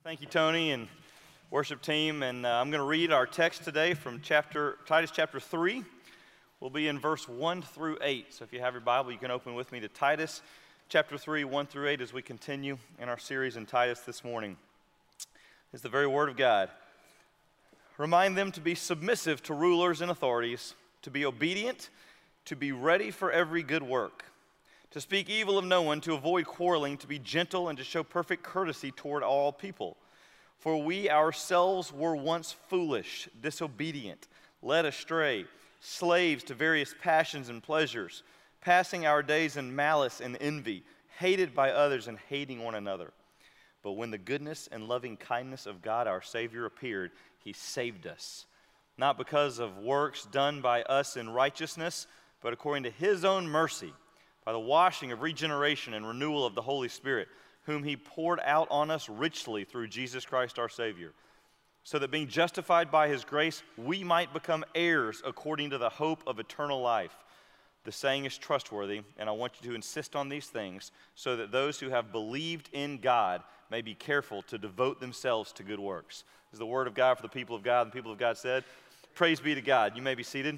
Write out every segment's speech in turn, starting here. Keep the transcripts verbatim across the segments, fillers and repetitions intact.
Thank you, Tony and worship team. And uh, I'm going to read our text today from chapter Titus chapter three. We'll be in verse one through eight. So if you have your Bible, you can open with me to Titus chapter three, one through eight, as we continue in our series in Titus this morning. It's the very word of God. Remind them to be submissive to rulers and authorities, to be obedient, to be ready for every good work, to speak evil of no one, to avoid quarreling, to be gentle, and to show perfect courtesy toward all people. For we ourselves were once foolish, disobedient, led astray, slaves to various passions and pleasures, passing our days in malice and envy, hated by others and hating one another. But when the goodness and loving kindness of God our Savior appeared, He saved us, not because of works done by us in righteousness, but according to His own mercy, by the washing of regeneration and renewal of the Holy Spirit, whom He poured out on us richly through Jesus Christ our Savior, so that being justified by His grace, we might become heirs according to the hope of eternal life. The saying is trustworthy, and I want you to insist on these things, so that those who have believed in God may be careful to devote themselves to good works. This is the word of God for the people of God, and the people of God said, praise be to God. You may be seated.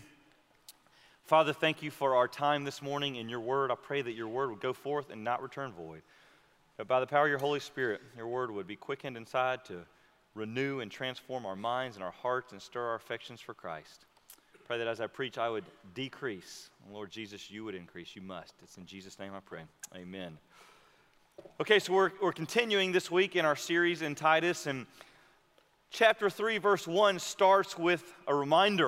Father, thank you for our time this morning in your word. I pray that your word would go forth and not return void. That by the power of your Holy Spirit, your word would be quickened inside to renew and transform our minds and our hearts and stir our affections for Christ. Pray that as I preach, I would decrease. Lord Jesus, you would increase. You must. It's in Jesus' name I pray. Amen. Okay, so we're, we're continuing this week in our series in Titus, and chapter three, verse one starts with a reminder.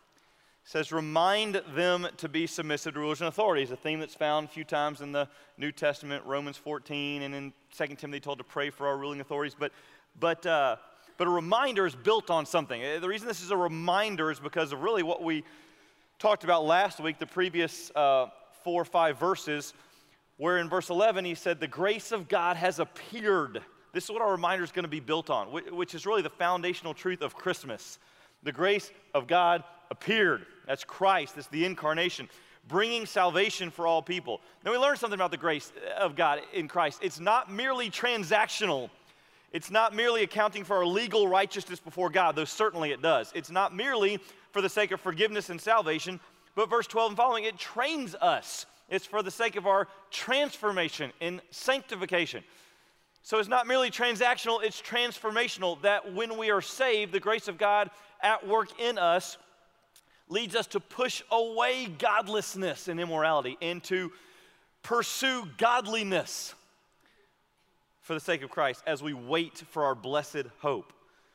It says, remind them to be submissive to rulers and authorities, a theme that's found a few times in the New Testament, Romans fourteen, and in Second Timothy told to pray for our ruling authorities. But, but, uh, but a reminder is built on something. The reason this is a reminder is because of really what we talked about last week, the previous uh, four or five verses, where in verse eleven he said, the grace of God has appeared. This is what our reminder is going to be built on, which is really the foundational truth of Christmas. The grace of God appeared. That's Christ. That's the incarnation, bringing salvation for all people. Now we learn something about the grace of God in Christ. It's not merely transactional. It's not merely accounting for our legal righteousness before God, though certainly it does. It's not merely for the sake of forgiveness and salvation, but verse twelve and following, it trains us. It's for the sake of our transformation and sanctification. So it's not merely transactional, it's transformational, that when we are saved, the grace of God at work in us leads us to push away godlessness and immorality and to pursue godliness for the sake of Christ as we wait for our blessed hope.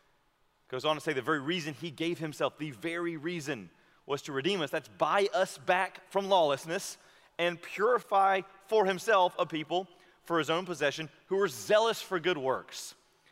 Goes on to say the very reason He gave Himself, the very reason was to redeem us. That's buy us back from lawlessness and purify for Himself a people for His own possession who are zealous for good works.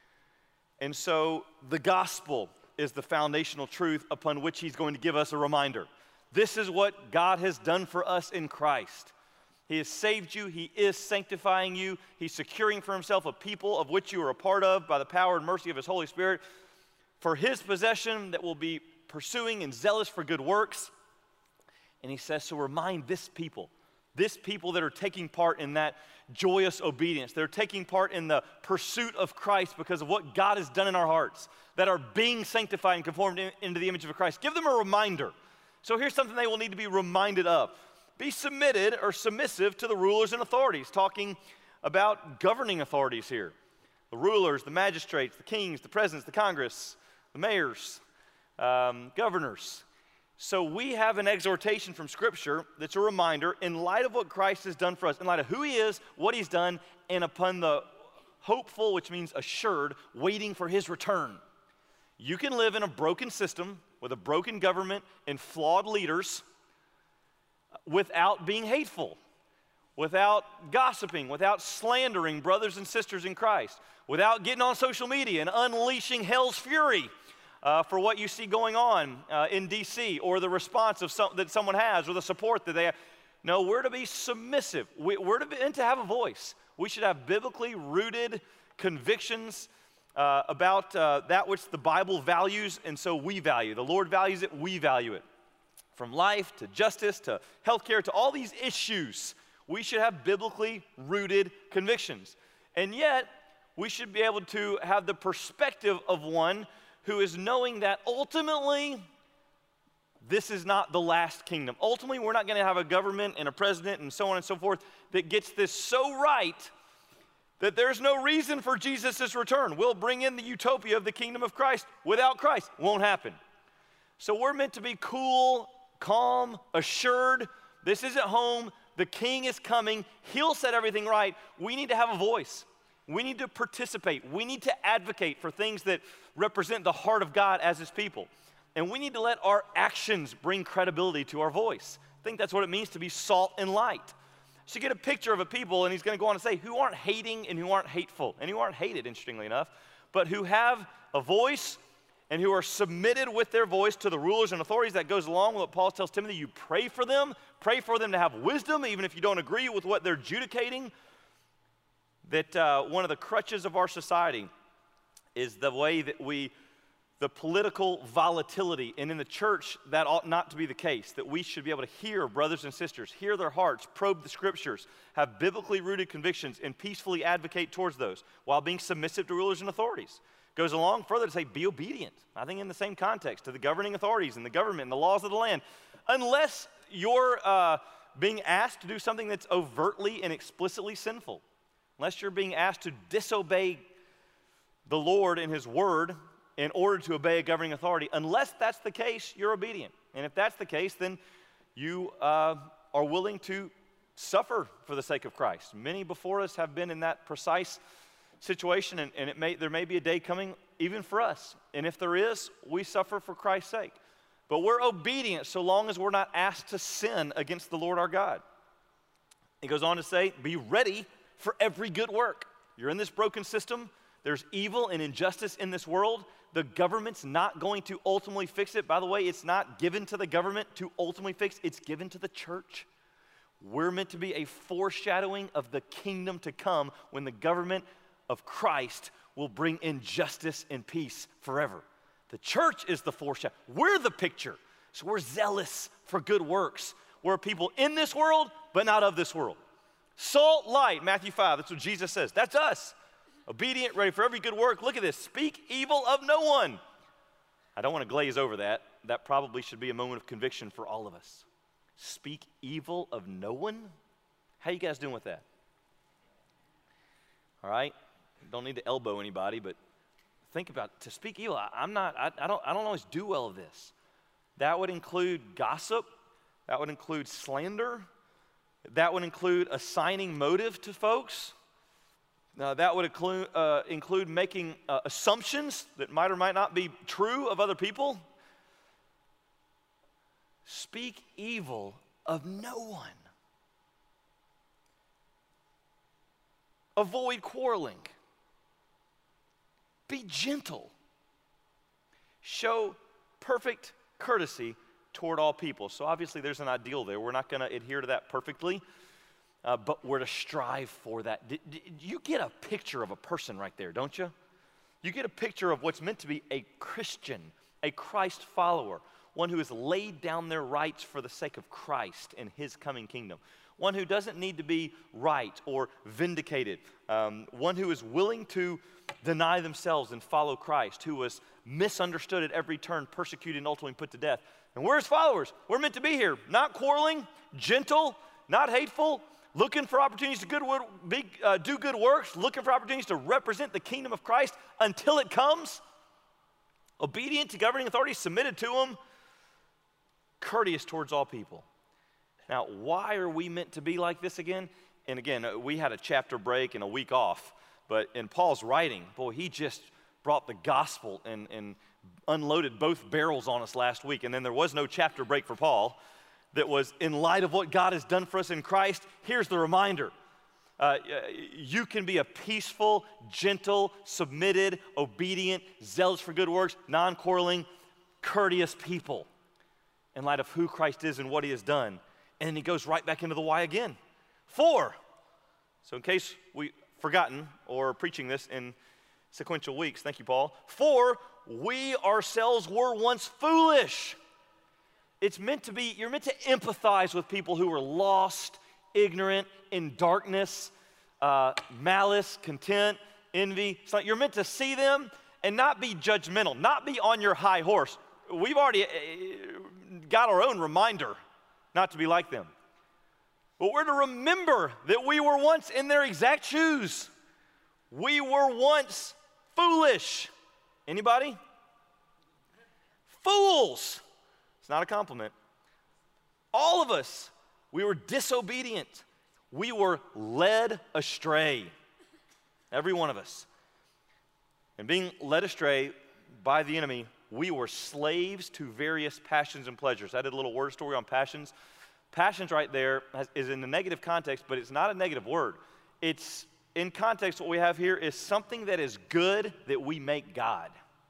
And so the gospel is the foundational truth upon which He's going to give us a reminder. This is what God has done for us in Christ. He has saved you. He is sanctifying you. He's securing for Himself a people of which you are a part of by the power and mercy of His Holy Spirit for His possession that will be pursuing and zealous for good works. And He says, so remind this people, this people that are taking part in that joyous obedience. They're taking part in the pursuit of Christ because of what God has done in our hearts, that are being sanctified and conformed in, into the image of Christ. Give them a reminder. So here's something they will need to be reminded of. Be submitted or submissive to the rulers and authorities, talking about governing authorities here. The rulers, the magistrates, the kings, the presidents, the Congress, the mayors, um, governors. So we have an exhortation from Scripture that's a reminder in light of what Christ has done for us, in light of who He is, what He's done, and upon the hopeful, which means assured, waiting for His return. You can live in a broken system with a broken government and flawed leaders without being hateful, without gossiping, without slandering brothers and sisters in Christ, without getting on social media and unleashing hell's fury Uh, for what you see going on uh, in D C or the response of some, that someone has or the support that they have. No, we're to be submissive. We, we're to be, and to have a voice. We should have biblically rooted convictions uh, about uh, that which the Bible values, and so we value. The Lord values it, we value it. From life to justice to healthcare to all these issues, we should have biblically rooted convictions. And yet, we should be able to have the perspective of one who is knowing that ultimately this is not the last kingdom. Ultimately, we're not going to have a government and a president and so on and so forth that gets this so right that there's no reason for Jesus' return. We'll bring in the utopia of the kingdom of Christ without Christ. Won't happen. So we're meant to be cool, calm, assured. This isn't home. The king is coming. He'll set everything right. We need to have a voice. We need to participate. We need to advocate for things that represent the heart of God as his people. And we need to let our actions bring credibility to our voice. I think that's what it means to be salt and light. So you get a picture of a people, and he's going to go on to say, who aren't hating and who aren't hateful, and who aren't hated, interestingly enough, but who have a voice and who are submitted with their voice to the rulers and authorities. That goes along with what Paul tells Timothy. You pray for them. Pray for them to have wisdom, even if you don't agree with what they're adjudicating. That uh, one of the crutches of our society is the way that we, the political volatility, and in the church, that ought not to be the case, that we should be able to hear brothers and sisters, hear their hearts, probe the scriptures, have biblically rooted convictions, and peacefully advocate towards those while being submissive to rulers and authorities. Goes along further to say, be obedient. I think in the same context to the governing authorities and the government and the laws of the land. Unless you're uh, being asked to do something that's overtly and explicitly sinful. Unless you're being asked to disobey the Lord and his word in order to obey a governing authority. Unless that's the case, you're obedient. And if that's the case, then you uh, are willing to suffer for the sake of Christ. Many before us have been in that precise situation, and, and it may, there may be a day coming even for us. And if there is, we suffer for Christ's sake. But we're obedient so long as we're not asked to sin against the Lord our God. He goes on to say, be ready for every good work. You're in this broken system. There's evil and injustice in this world. The government's not going to ultimately fix it. By the way, it's not given to the government to ultimately fix. It's given to the church. We're meant to be a foreshadowing of the kingdom to come when the government of Christ will bring in justice and peace forever. The church is the foreshadow. We're the picture. So we're zealous for good works. We're people in this world, but not of this world. Salt, light, Matthew five, that's what Jesus says. That's us. Obedient, ready for every good work. Look at this. Speak evil of no one. I don't want to glaze over that. That probably should be a moment of conviction for all of us. Speak evil of no one? How you guys doing with that? All right? Don't need to elbow anybody, but think about it. To speak evil. I, I'm not, I, I, don't, I don't always do well of this. That would include gossip. That would include slander. That would include assigning motive to folks. Uh, that would include, uh, include making uh, assumptions that might or might not be true of other people. Speak evil of no one. Avoid quarreling. Be gentle. Show perfect courtesy toward all people. So obviously there's an ideal there. We're not going to adhere to that perfectly, uh, but we're to strive for that. D- d- you get a picture of a person right there, don't you? You get a picture of what's meant to be a Christian, a Christ follower, one who has laid down their rights for the sake of Christ and his coming kingdom. One who doesn't need to be right or vindicated. Um, one who is willing to deny themselves and follow Christ, who was misunderstood at every turn, persecuted, and ultimately put to death. And we're his followers. We're meant to be here, not quarreling, gentle, not hateful, looking for opportunities to good, be, uh, do good works, looking for opportunities to represent the kingdom of Christ until it comes, obedient to governing authorities, submitted to them, courteous towards all people. Now, why are we meant to be like this again? And again, we had a chapter break and a week off, but in Paul's writing, boy, he just brought the gospel and, and unloaded both barrels on us last week, and then there was no chapter break for Paul that was in light of what God has done for us in Christ. Here's the reminder. Uh, you can be a peaceful, gentle, submitted, obedient, zealous for good works, non-quarreling, courteous people in light of who Christ is and what he has done. And then he goes right back into the why again. For, so in case we've forgotten or preaching this in sequential weeks, thank you, Paul. For we ourselves were once foolish. It's meant to be, you're meant to empathize with people who are lost, ignorant, in darkness, uh, malice, content, envy. It's like you're meant to see them and not be judgmental, not be on your high horse. We've already got our own reminder not to be like them. But we're to remember that we were once in their exact shoes. We were once foolish. Anybody? Fools. It's not a compliment. All of us, we were disobedient. We were led astray. Every one of us. And being led astray by the enemy, we were slaves to various passions and pleasures. I did a little word story on passions. Passions right there has, is in the negative context, but it's not a negative word. It's, in context, what we have here is something that is good that we make God.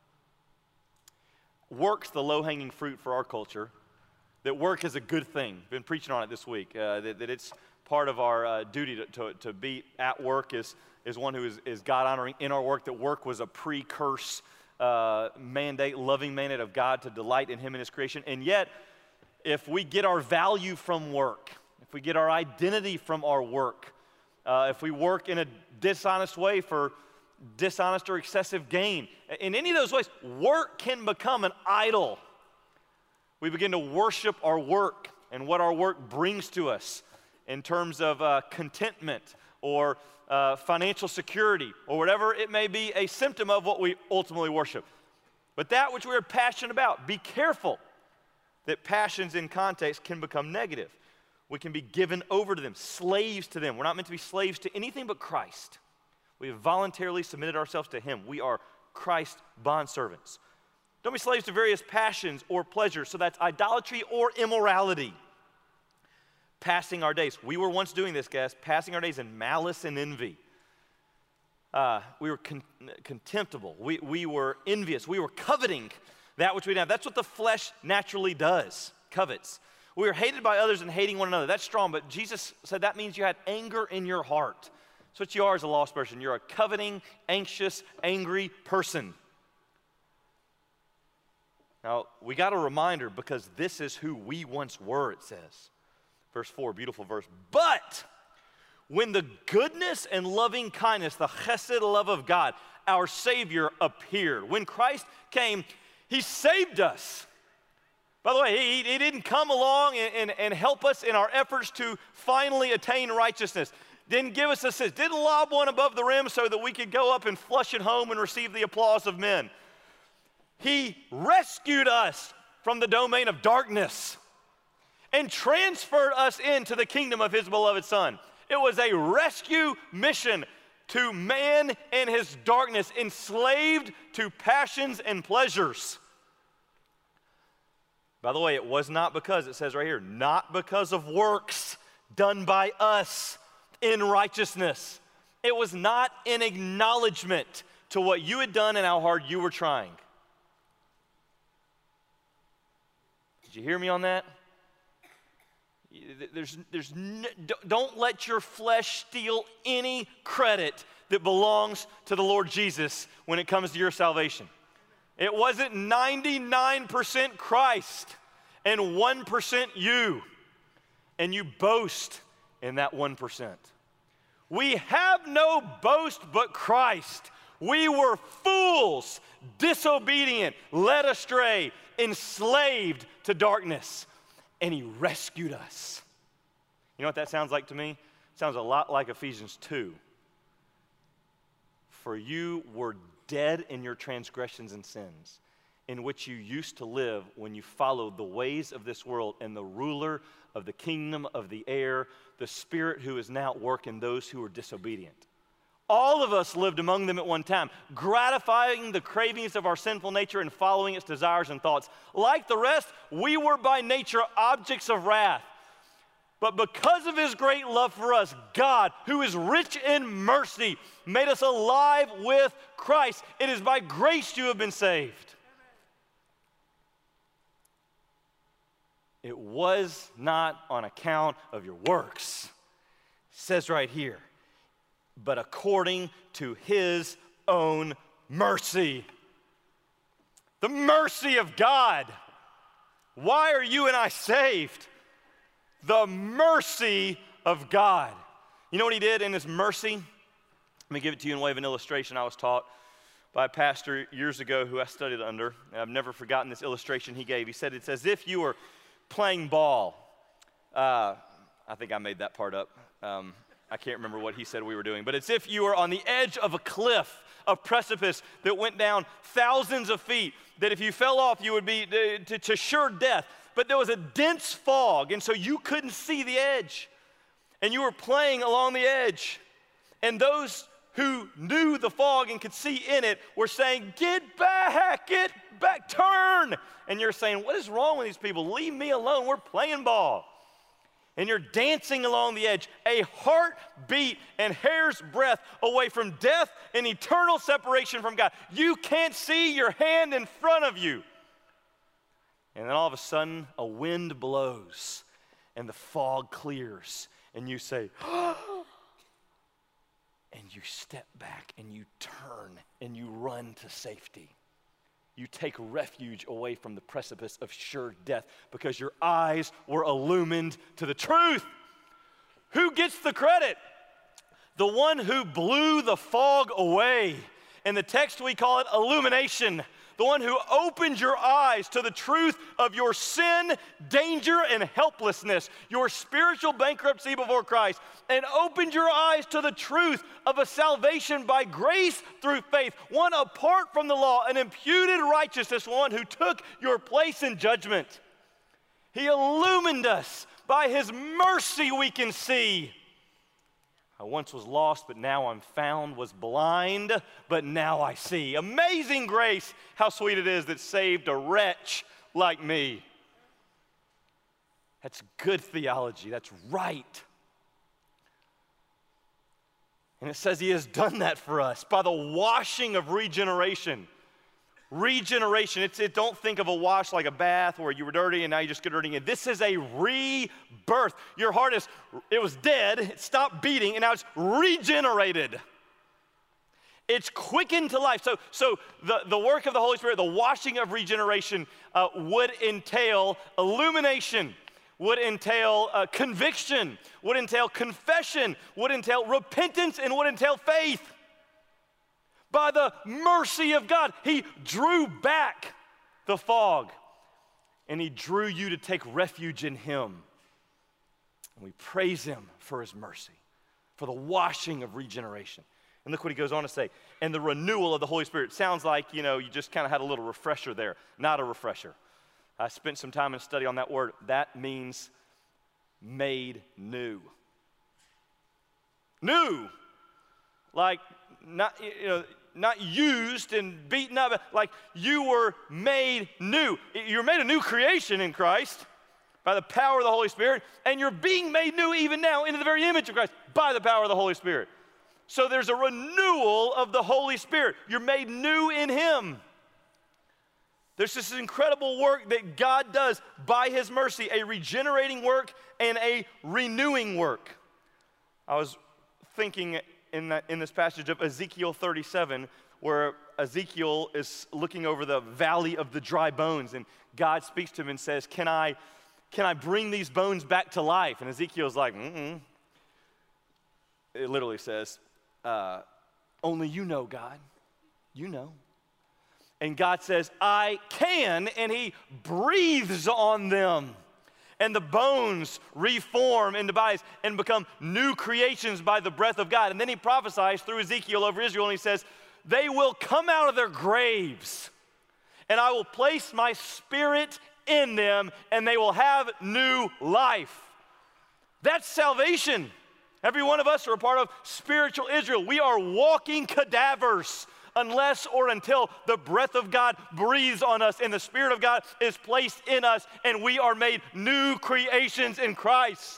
Work's the low-hanging fruit for our culture, that work is a good thing. Been preaching on it this week, uh, that, that it's part of our uh, duty to, to, to be at work is, is one who is, is God-honoring in our work, that work was a pre-curse uh, mandate, loving mandate of God to delight in Him and His creation. And yet, if we get our value from work, if we get our identity from our work, uh, if we work in a dishonest way for dishonest or excessive gain, in any of those ways, work can become an idol. We begin to worship our work and what our work brings to us in terms of uh, contentment or uh, financial security or whatever it may be, a symptom of what we ultimately worship. But that which we are passionate about, be careful that passions in context can become negative. We can be given over to them, slaves to them. We're not meant to be slaves to anything but Christ. We have voluntarily submitted ourselves to Him. We are Christ's bondservants. Don't be slaves to various passions or pleasures. So that's idolatry or immorality. Passing our days. We were once doing this, guys, passing our days in malice and envy. Uh, we were con- contemptible. We, we were envious. We were coveting that which we didn't have. That's what the flesh naturally does, covets. We were hated by others and hating one another. That's strong, but Jesus said that means you had anger in your heart. That's what you are as a lost person. You're a coveting, anxious, angry person. Now, we got a reminder because this is who we once were, it says. Verse four, beautiful verse. But when the goodness and loving kindness, the chesed love of God, our Savior, appeared. When Christ came, He saved us. By the way, He, he didn't come along and, and, and help us in our efforts to finally attain righteousness. Didn't give us assist. Didn't lob one above the rim so that we could go up and flush it home and receive the applause of men. He rescued us from the domain of darkness and transferred us into the kingdom of His beloved Son. It was a rescue mission to man in his darkness, enslaved to passions and pleasures. By the way, it was not because, it says right here, not because of works done by us in righteousness. It was not an acknowledgement to what you had done and how hard you were trying. Did you hear me on that? There's, there's no, don't let your flesh steal any credit that belongs to the Lord Jesus when it comes to your salvation. It wasn't ninety-nine percent Christ and one percent you, and you boast in that one percent. We have no boast but Christ. We were fools, disobedient, led astray, enslaved to darkness. And He rescued us. You know what that sounds like to me? It sounds a lot like Ephesians two. For you were dead in your transgressions and sins, in which you used to live when you followed the ways of this world and the ruler of the kingdom of the air, the spirit who is now at work in those who are disobedient. All of us lived among them at one time, gratifying the cravings of our sinful nature and following its desires and thoughts. Like the rest, we were by nature objects of wrath. But because of His great love for us, God, who is rich in mercy, made us alive with Christ. It is by grace you have been saved. It was not on account of your works. It says right here, but according to His own mercy. The mercy of God. Why are you and I saved? The mercy of God. You know what He did in His mercy? me give it to you in way of an illustration. I was taught by a pastor years ago who I studied under, and I've never forgotten this illustration he gave. He said, it's as if you were playing ball. Uh, I think I made that part up. Um, I can't remember what he said we were doing, but it's if you were on the edge of a cliff, a precipice that went down thousands of feet, that if you fell off, you would be to, to, to sure death. But there was a dense fog, and so you couldn't see the edge. And you were playing along the edge. And those who knew the fog and could see in it were saying, get back, get back, turn. And you're saying, what is wrong with these people? Leave me alone, we're playing ball. And you're dancing along the edge, a heartbeat and hair's breadth away from death and eternal separation from God. You can't see your hand in front of you. And then all of a sudden, a wind blows and the fog clears. And you say, oh, and you step back and you turn and you run to safety. You take refuge away from the precipice of sure death because your eyes were illumined to the truth. Who gets the credit? The one who blew the fog away. In the text, we call it illumination. The one who opened your eyes to the truth of your sin, danger, and helplessness, your spiritual bankruptcy before Christ, and opened your eyes to the truth of a salvation by grace through faith, one apart from the law, an imputed righteousness, one who took your place in judgment. He illumined us. By his mercy we can see. I once was lost, but now I'm found, was blind, but now I see. Amazing grace, how sweet it is that saved a wretch like me. That's good theology, that's right. And it says he has done that for us by the washing of regeneration. Regeneration, it's, it, don't think of a wash like a bath where you were dirty and now you just get dirty again. This is a rebirth. Your heart is, it was dead, it stopped beating, and now it's regenerated. It's quickened to life. So, so the, the work of the Holy Spirit, the washing of regeneration uh, would entail illumination, would entail uh, conviction, would entail confession, would entail repentance, and would entail faith. By the mercy of God, he drew back the fog, and he drew you to take refuge in him. And we praise him for his mercy, for the washing of regeneration. And look what he goes on to say, and the renewal of the Holy Spirit. Sounds like, you know, you just kind of had a little refresher there. Not a refresher. I spent some time in study on that word. That means made new. New. Like, not, you know, not used and beaten up, like you were made new. You're made a new creation in Christ by the power of the Holy Spirit, and you're being made new even now into the very image of Christ by the power of the Holy Spirit. So there's a renewal of the Holy Spirit. You're made new in him. There's this incredible work that God does by his mercy, a regenerating work and a renewing work. I was thinking in, that, in this passage of Ezekiel thirty-seven, where Ezekiel is looking over the valley of the dry bones, and God speaks to him and says, can I, can I bring these bones back to life? And Ezekiel's like, mm-mm. It literally says, uh, only you know, God. You know. And God says, I can, and he breathes on them. And the bones reform into bodies and become new creations by the breath of God. And then he prophesies through Ezekiel over Israel, and he says, they will come out of their graves, and I will place my spirit in them, and they will have new life. That's salvation. Every one of us are a part of spiritual Israel. We are walking cadavers unless or until the breath of God breathes on us and the Spirit of God is placed in us and we are made new creations in Christ.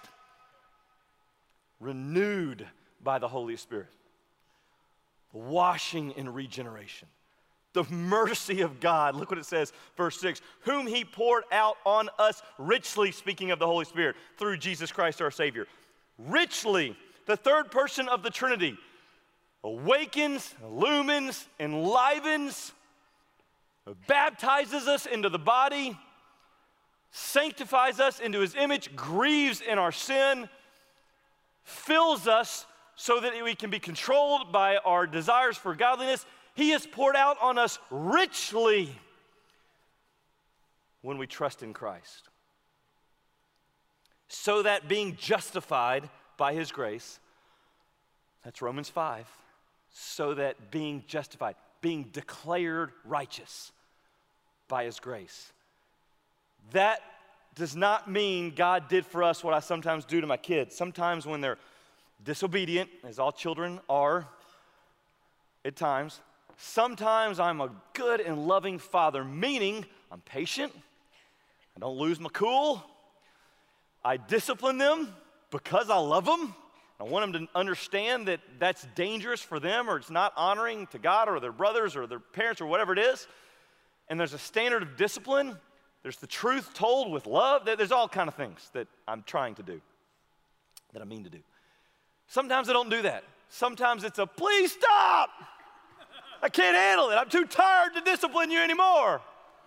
Renewed by the Holy Spirit. Washing and regeneration. The mercy of God. Look what it says, verse six. Whom he poured out on us richly, speaking of the Holy Spirit, through Jesus Christ our Savior. Richly, the third person of the Trinity, awakens, illumines, enlivens, baptizes us into the body, sanctifies us into his image, grieves in our sin, fills us so that we can be controlled by our desires for godliness. He is poured out on us richly when we trust in Christ. So that being justified by his grace, that's Romans five, so that being justified, being declared righteous by his grace. That does not mean God did for us what I sometimes do to my kids. Sometimes when they're disobedient, as all children are at times, sometimes I'm a good and loving father, meaning I'm patient, I don't lose my cool, I discipline them because I love them. I want them to understand that that's dangerous for them, or it's not honoring to God or their brothers or their parents or whatever it is. And there's a standard of discipline. There's the truth told with love. There's all kind of things that I'm trying to do, that I mean to do. Sometimes I don't do that. Sometimes it's a, please stop. I can't handle it. I'm too tired to discipline you anymore.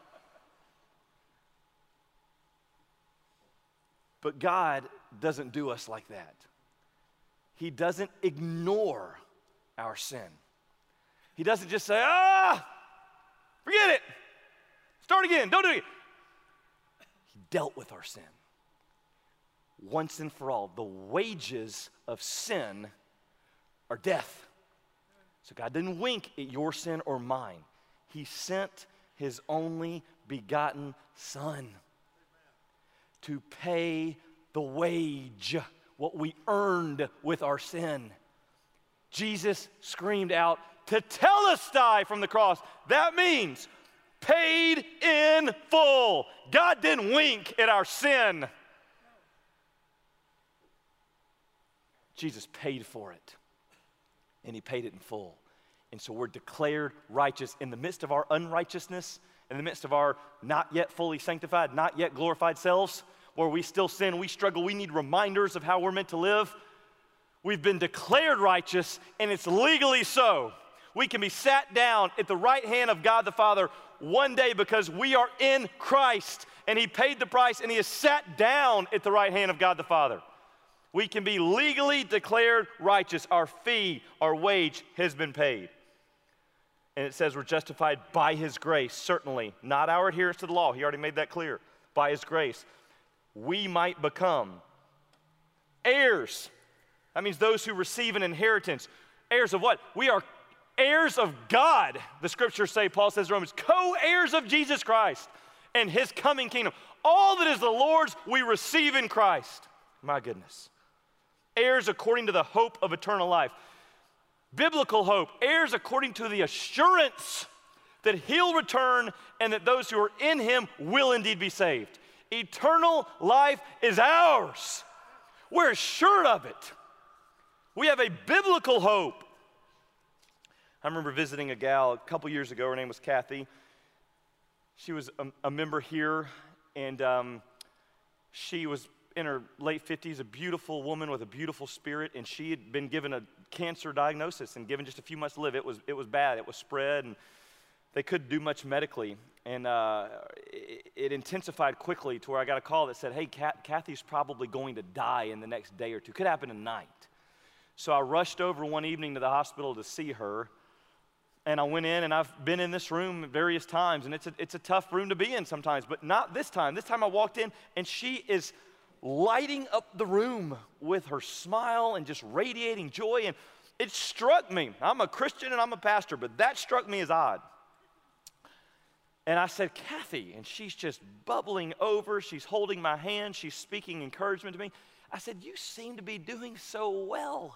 But God doesn't do us like that. He doesn't ignore our sin. He doesn't just say, ah, forget it. Start again. Don't do it. He dealt with our sin once and for all. The wages of sin are death. So God didn't wink at your sin or mine. He sent his only begotten Son to pay the wage, what we earned with our sin. Jesus screamed out, tetelestai, from the cross. That means paid in full. God didn't wink at our sin. Jesus paid for it, and he paid it in full. And so we're declared righteous in the midst of our unrighteousness, in the midst of our not yet fully sanctified, not yet glorified selves, where we still sin, we struggle, we need reminders of how we're meant to live. We've been declared righteous, and it's legally so. We can be sat down at the right hand of God the Father one day because we are in Christ, and he paid the price, and he is sat down at the right hand of God the Father. We can be legally declared righteous. Our fee, our wage has been paid. And it says we're justified by his grace, certainly, not our adherence to the law. He already made that clear. By his grace, we might become heirs. That means those who receive an inheritance. Heirs of what? We are heirs of God, the scriptures say, Paul says in Romans, co-heirs of Jesus Christ and his coming kingdom. All that is the Lord's, we receive in Christ. My goodness. Heirs according to the hope of eternal life. Biblical hope. Heirs according to the assurance that he'll return and that those who are in him will indeed be saved. Eternal life is ours. We're assured of it. We have a biblical hope. I remember visiting a gal a couple years ago. Her name was Kathy. She was a, a member here, and um, she was in her late fifties, a beautiful woman with a beautiful spirit, and she had been given a cancer diagnosis and given just a few months to live. It was, it was bad. It was spread, and they couldn't do much medically. And uh, it, it intensified quickly to where I got a call that said, hey, Kat, Kathy's probably going to die in the next day or two. Could happen tonight. So I rushed over one evening to the hospital to see her. And I went in, and I've been in this room various times, and it's a, it's a tough room to be in sometimes, but not this time. This time I walked in, and she is lighting up the room with her smile and just radiating joy. And it struck me. I'm a Christian and I'm a pastor, but that struck me as odd. And I said, Kathy, and she's just bubbling over. She's holding my hand. She's speaking encouragement to me. I said, you seem to be doing so well.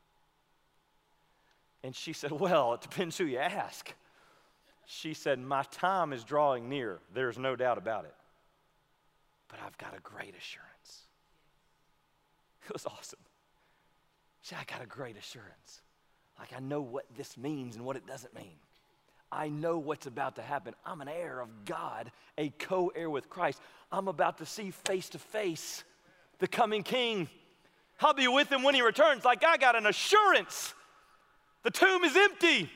And she said, well, it depends who you ask. She said, my time is drawing near. There's no doubt about it. But I've got a great assurance. It was awesome. She said, I got a great assurance. Like, I know what this means and what it doesn't mean. I know what's about to happen. I'm an heir of God, a co-heir with Christ. I'm about to see face to face the coming King. I'll be with him when he returns. Like, I got an assurance. The tomb is empty.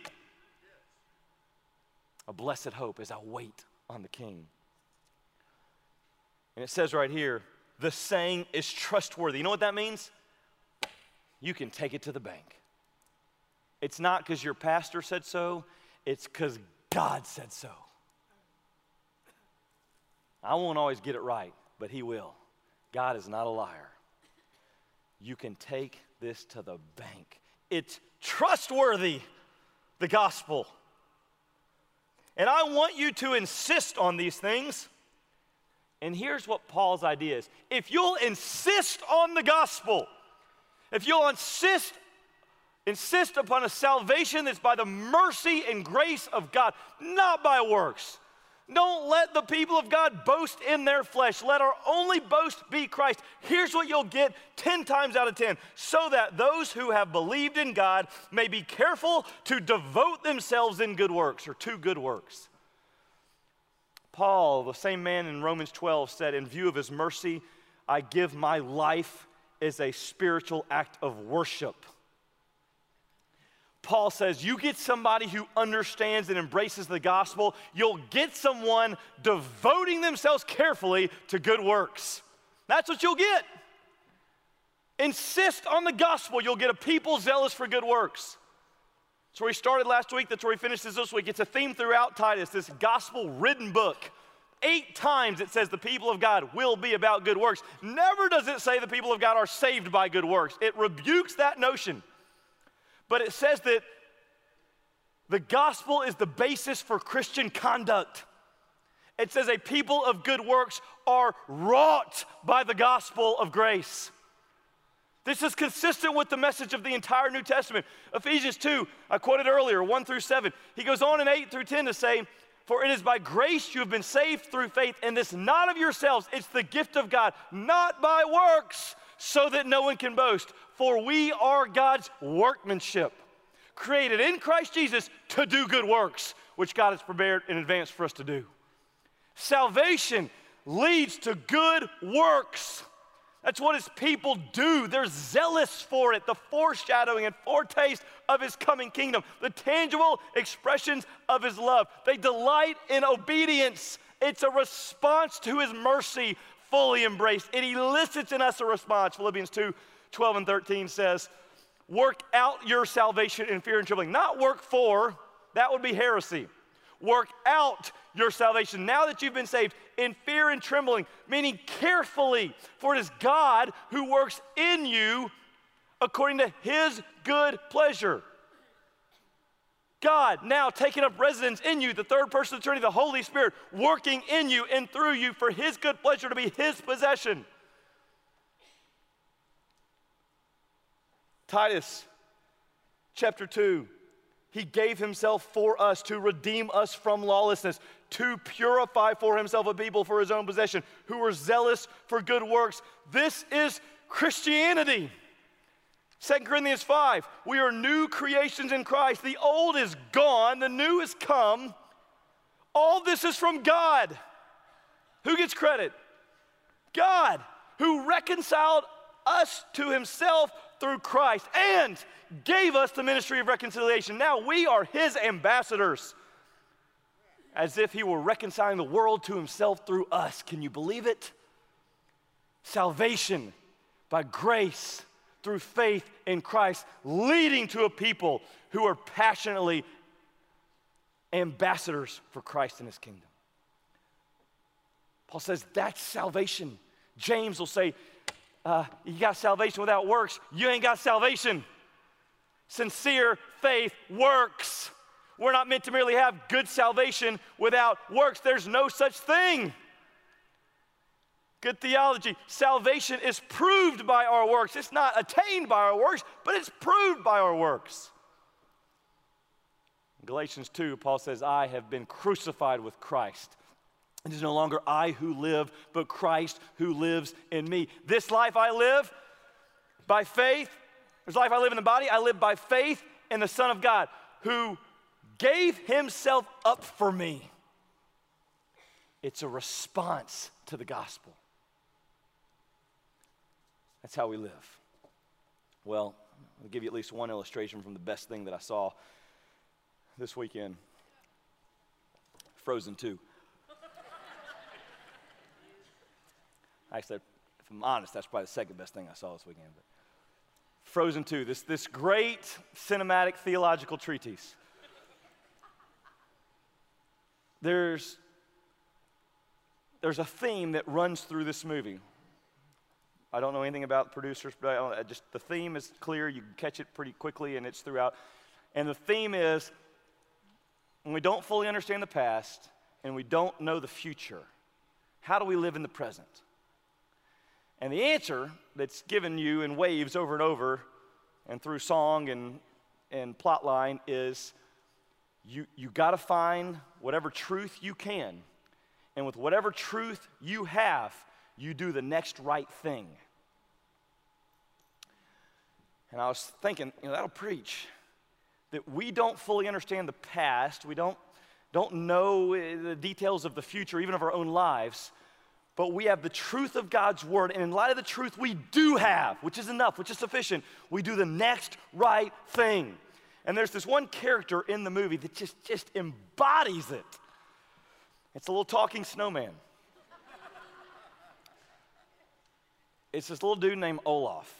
A blessed hope as I wait on the King. And it says right here, the saying is trustworthy. You know what that means? you can take it to the bank. It's not because your pastor said so, it's because God said so. I won't always get it right, but he will. God is not a liar. You can take this to the bank. It's trustworthy, the gospel. And I want you to insist on these things. And here's what Paul's idea is. If you'll insist on the gospel, if you'll insist, insist upon a salvation that's by the mercy and grace of God, not by works. Don't let the people of God boast in their flesh. Let our only boast be Christ. Here's what you'll get ten times out of ten. So that those who have believed in God may be careful to devote themselves in good works or to good works. Paul, the same man in Romans twelve, said, in view of his mercy, I give my life as a spiritual act of worship. Paul says, you get somebody who understands and embraces the gospel, you'll get someone devoting themselves carefully to good works. That's what you'll get. Insist on the gospel, you'll get a people zealous for good works. That's where we started last week, that's where we finished this week. It's a theme throughout Titus, this gospel-ridden book. Eight times it says the people of God will be about good works. Never does it say the people of God are saved by good works. It rebukes that notion. But it says that the gospel is the basis for Christian conduct. It says a people of good works are wrought by the gospel of grace. This is consistent with the message of the entire New Testament. Ephesians two, I quoted earlier, one through seven. He goes on in eight through ten to say, for it is by grace you have been saved through faith, and this not of yourselves, it's the gift of God, not by works, so that no one can boast. For we are God's workmanship, created in Christ Jesus to do good works, which God has prepared in advance for us to do. Salvation leads to good works. That's what his people do. They're zealous for it, the foreshadowing and foretaste of his coming kingdom, the tangible expressions of his love. They delight in obedience. It's a response to his mercy fully embraced. It elicits in us a response. Philippians two, twelve and thirteen says, work out your salvation in fear and trembling. Not work for, that would be heresy. Work out your salvation now that you've been saved in fear and trembling, meaning carefully, for it is God who works in you according to his good pleasure. God now taking up residence in you, the third person of the Trinity, the Holy Spirit, working in you and through you for his good pleasure to be his possession. Titus chapter two, he gave himself for us to redeem us from lawlessness, to purify for himself a people for his own possession, who are zealous for good works. This is Christianity. Second Corinthians five, we are new creations in Christ. The old is gone, the new is come. All this is from God. Who gets credit? God, who reconciled us to himself through Christ and gave us the ministry of reconciliation. Now we are his ambassadors, as if he were reconciling the world to himself through us. Can you believe it? Salvation by grace through faith in Christ, leading to a people who are passionately ambassadors for Christ and his kingdom. Paul says that's salvation. James will say, uh, you got salvation without works, you ain't got salvation. Sincere faith works. We're not meant to merely have good salvation without works. There's no such thing. Good theology. Salvation is proved by our works. It's not attained by our works, but it's proved by our works. In Galatians two, Paul says, I have been crucified with Christ. It is no longer I who live, but Christ who lives in me. This life I live by faith. This life I live in the body, I live by faith in the Son of God, who gave himself up for me. It's a response to the gospel. That's how we live. Well, I'll give you at least one illustration from the best thing that I saw this weekend. Frozen two. I said, if I'm honest, that's probably the second best thing I saw this weekend. But Frozen two, this, this great cinematic theological treatise. There's, there's a theme that runs through this movie. I don't know anything about the producers, but I don't, I just the theme is clear. You can catch it pretty quickly, and it's throughout. And the theme is, when we don't fully understand the past and we don't know the future, how do we live in the present? And the answer that's given you in waves over and over and through song and, and plot line is you, you got to find whatever truth you can. And with whatever truth you have, you do the next right thing. And I was thinking, you know, that'll preach. That we don't fully understand the past. We don't, don't know the details of the future, even of our own lives. But we have the truth of God's word, and in light of the truth we do have, which is enough, which is sufficient, we do the next right thing. And there's this one character in the movie that just, just embodies it. It's a little talking snowman. It's this little dude named Olaf.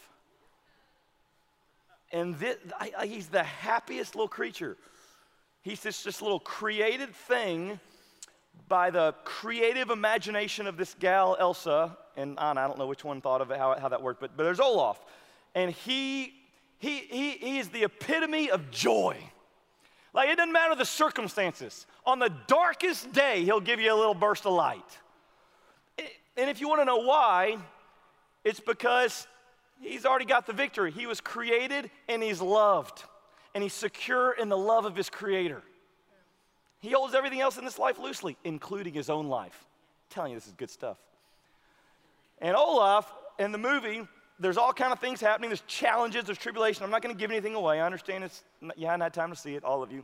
And this, I, I, he's the happiest little creature. He's this, this little created thing by the creative imagination of this gal, Elsa, and Anna. I don't know which one thought of it, how, how that worked, but, but there's Olaf. And he, he, he, he is the epitome of joy. Like, it doesn't matter the circumstances. On the darkest day, he'll give you a little burst of light. And if you want to know why, it's because he's already got the victory. He was created and he's loved. And he's secure in the love of his creator. He holds everything else in this life loosely, including his own life. I'm telling you, this is good stuff. And Olaf, in the movie, there's all kind of things happening. There's challenges, there's tribulation. I'm not going to give anything away. I understand it's, you haven't had time to see it, all of you.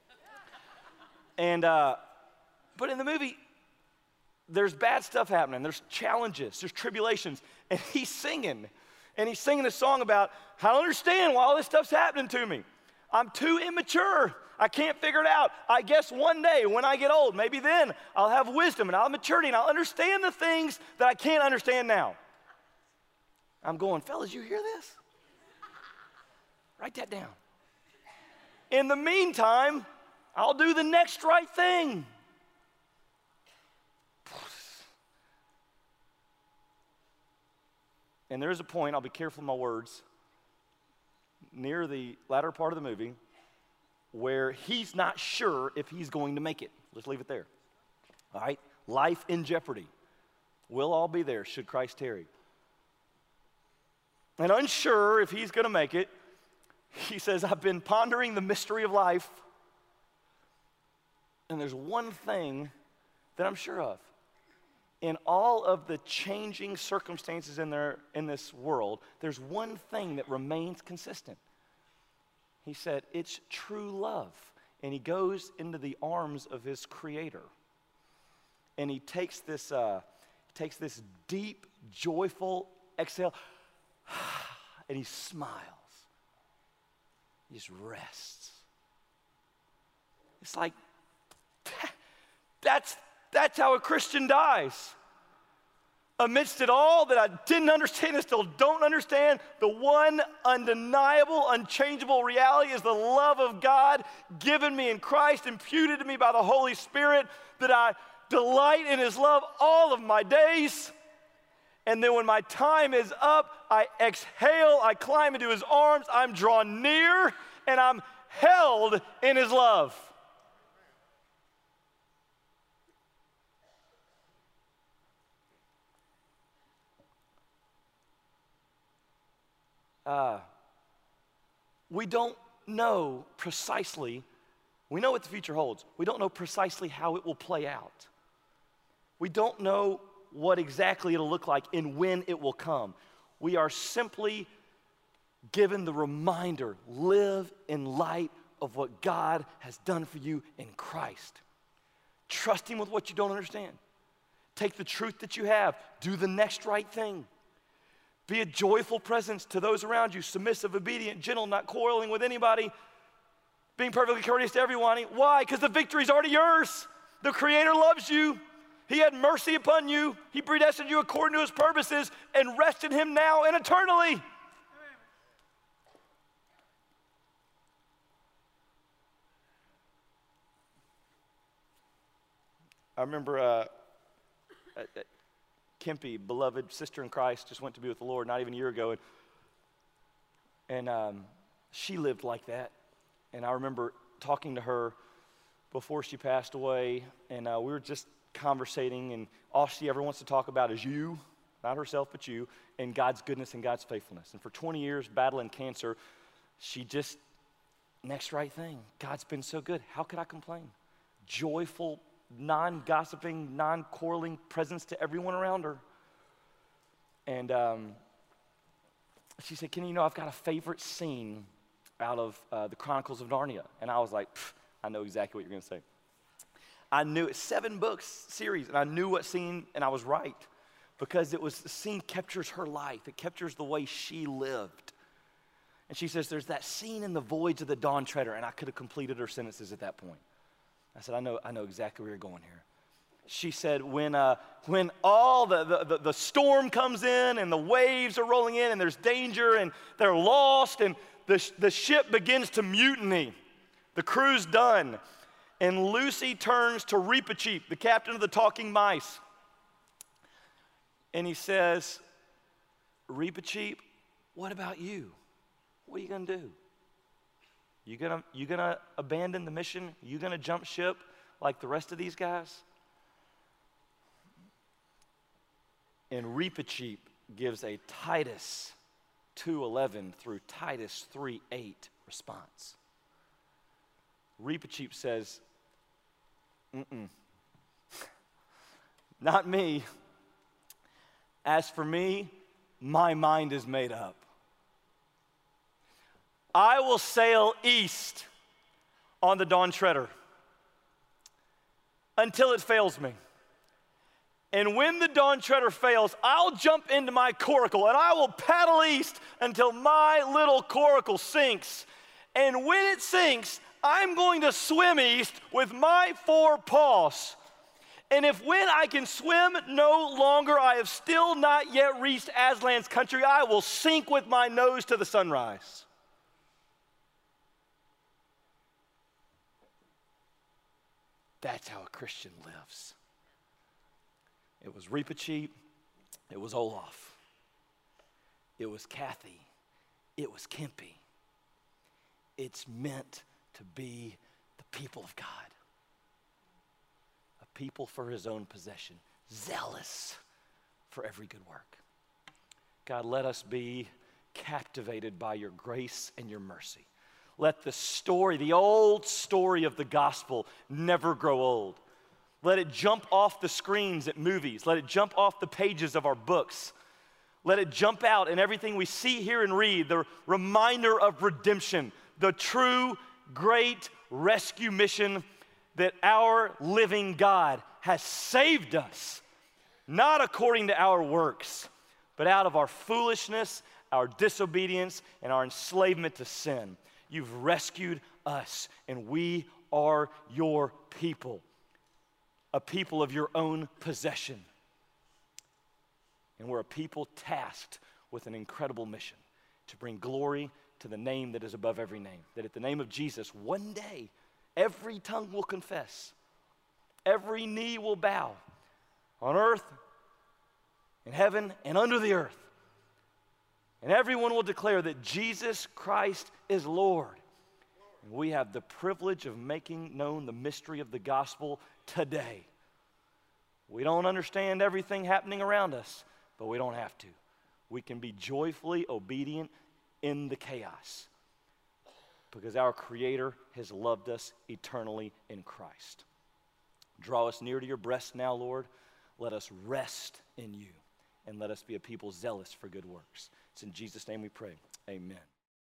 And, uh, but in the movie, there's bad stuff happening. There's challenges, there's tribulations. And he's singing. And he's singing a song about, I don't understand why all this stuff's happening to me. I'm too immature. I can't figure it out. I guess one day when I get old, maybe then I'll have wisdom and I'll have maturity and I'll understand the things that I can't understand now. I'm going, fellas, you hear this? Write that down. In the meantime, I'll do the next right thing. And there's a point, I'll be careful of my words, near the latter part of the movie, where he's not sure if he's going to make it. Let's leave it there. All right? Life in jeopardy. We'll all be there should Christ tarry. And unsure if he's going to make it, he says, I've been pondering the mystery of life, and there's one thing that I'm sure of. In all of the changing circumstances in, their, in this world, there's one thing that remains consistent. He said, it's true love. And he goes into the arms of his creator. And he takes this, uh, takes this deep, joyful exhale, and he smiles. He just rests. It's like, that's, that's how a Christian dies. Amidst it all that I didn't understand and still don't understand, the one undeniable, unchangeable reality is the love of God given me in Christ, imputed to me by the Holy Spirit, that I delight in his love all of my days. And then when my time is up, I exhale, I climb into his arms, I'm drawn near, and I'm held in his love. Uh, we don't know precisely, we know what the future holds. We don't know precisely how it will play out. We don't know what exactly it'll look like and when it will come. We are simply given the reminder, live in light of what God has done for you in Christ. Trust him with what you don't understand. Take the truth that you have, do the next right thing. Be a joyful presence to those around you, submissive, obedient, gentle, not quarreling with anybody, being perfectly courteous to everyone. Why? Because the victory is already yours. The Creator loves you. He had mercy upon you. He predestined you according to his purposes, and rest in him now and eternally. I remember uh, uh, uh, Kempy, beloved sister in Christ, just went to be with the Lord not even a year ago, and, and um, she lived like that. And I remember talking to her before she passed away, and uh, we were just conversating, and all she ever wants to talk about is you, not herself, but you, and God's goodness and God's faithfulness. And for twenty years battling cancer, she just, next right thing. God's been so good. How could I complain? Joyful, non-gossiping, non-quarreling presence to everyone around her. And um, she said, Kenny, you know, I've got a favorite scene out of uh, the Chronicles of Narnia. And I was like, I know exactly what you're going to say. I knew it, seven books series, and I knew what scene, and I was right. Because it was, the scene captures her life. It captures the way she lived. And she says, there's that scene in The Voyage of the Dawn Treader, and I could have completed her sentences at that point. I said, I know, I know exactly where you're going here. She said, when, uh, when all the, the, the storm comes in and the waves are rolling in and there's danger and they're lost and the, the ship begins to mutiny, the crew's done, and Lucy turns to Reepicheep, the captain of the Talking Mice, and he says, Reepicheep, what about you? What are you going to do? You gonna, you gonna abandon the mission? You gonna jump ship like the rest of these guys? And Reepicheep gives a Titus two eleven through Titus three eight response. Reepicheep says, mm-mm, not me. As for me, my mind is made up. I will sail east on the Dawn Treader until it fails me. And when the Dawn Treader fails, I'll jump into my coracle and I will paddle east until my little coracle sinks. And when it sinks, I'm going to swim east with my four paws. And if when I can swim no longer, I have still not yet reached Aslan's country, I will sink with my nose to the sunrise. That's how a Christian lives. It was Reepicheep, it was Olaf, it was Kathy, it was Kempy. It's meant to be the people of God. A people for his own possession, zealous for every good work. God, let us be captivated by your grace and your mercy. Let the story, the old story of the gospel, never grow old. Let it jump off the screens at movies. Let it jump off the pages of our books. Let it jump out in everything we see, hear, and read, the reminder of redemption, the true, great rescue mission that our living God has saved us, not according to our works, but out of our foolishness, our disobedience, and our enslavement to sin. You've rescued us, and we are your people, a people of your own possession. And we're a people tasked with an incredible mission to bring glory to the name that is above every name. That at the name of Jesus, one day, every tongue will confess, every knee will bow on earth, in heaven, and under the earth. And everyone will declare that Jesus Christ is Lord. And we have the privilege of making known the mystery of the gospel today. We don't understand everything happening around us, but we don't have to. We can be joyfully obedient in the chaos because our Creator has loved us eternally in Christ. Draw us near to your breast now, Lord. Let us rest in you, and let us be a people zealous for good works. It's in Jesus' name we pray. Amen.